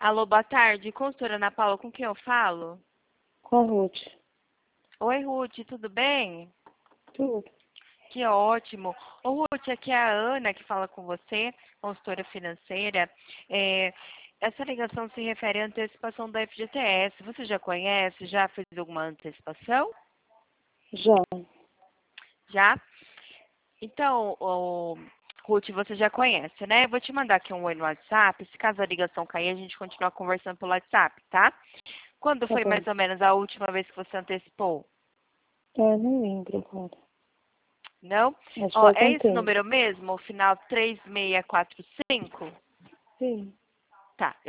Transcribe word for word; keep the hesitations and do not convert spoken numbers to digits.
Alô, boa tarde. Consultora Ana Paula, com quem eu falo? Com a Ruth. Oi, Ruth, tudo bem? Tudo. Que ótimo. Ô, Ruth, aqui é a Ana que fala com você, consultora financeira. É, essa ligação se refere à antecipação da F G T S. Você já conhece? Já fez alguma antecipação? Já. Já? Então, ô, Ruth, você já conhece, né? Eu vou te mandar aqui um oi no WhatsApp. Se caso a ligação cair, a gente continua conversando pelo WhatsApp, tá? Quando Tá foi bom. mais ou menos a última vez que você antecipou? É, não lembro agora. Não? Acho que Ó, faz é um esse tempo. número mesmo, o final três seis quatro cinco? Sim. Tá.